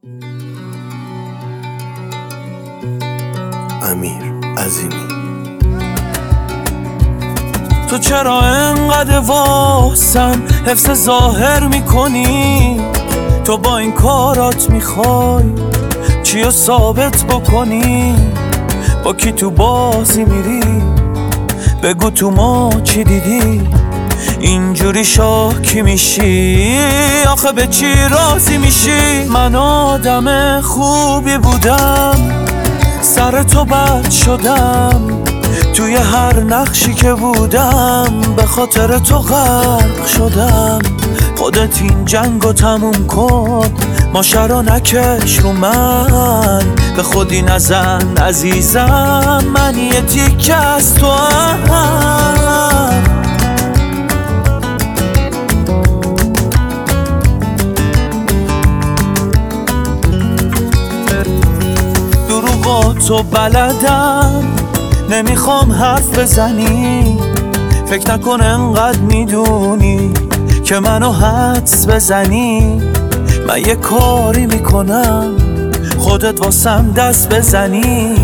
امیر عظیمی. تو چرا انقدر واسم حفظ ظاهر میکنی؟ تو با این کارات میخوای چیو ثابت بکنی؟ با کی تو بازی میری؟ بگو تو ما چی دیدی؟ اینجوری شاکی میشی؟ آخه به چی راضی میشی؟ من آدم خوبی بودم، سر تو بد شدم، توی هر نقشی که بودم به خاطر تو غرق شدم. خودت این جنگو تموم کن، ماشه رو نکش رو من، به خودی نزن عزیزم، من یه تیکه از تو هم. دروغاتو بلدم، نمیخوام حرف بزنی، فکر نکن انقدر میدونی که منو حدس بزنی. من یه کاری میکنم خودت واسم دست بزنی.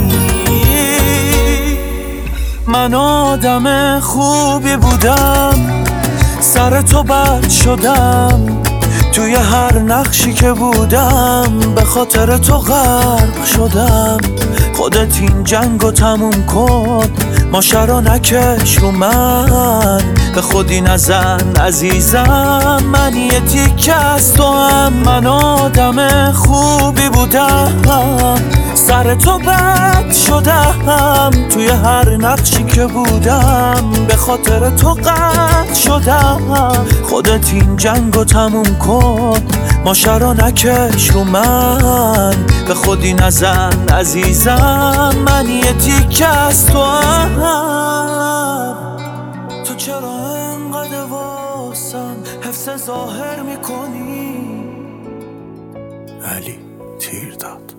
من آدم خوبی بودم، سر تو بد شدم، توی هر نقشی که بودم به خاطر تو غرق شدم. خودت این جنگو تموم کن، ماشه رو نکش رو من، به خودی نزن عزیزم، من یه تیکه از تو هم. من آدم خوبی بودم، سر تو بد شدم، توی هر نقشی که بودم به خاطر تو قطع شدم. خودت این جنگو تموم کن، ماشه رو نکش رو من، به خودی نزن عزیزم، من یه تیکه از تو هم. تو چرا انقدر واسم حفظ ظاهر میکنی؟ علی تیر داد.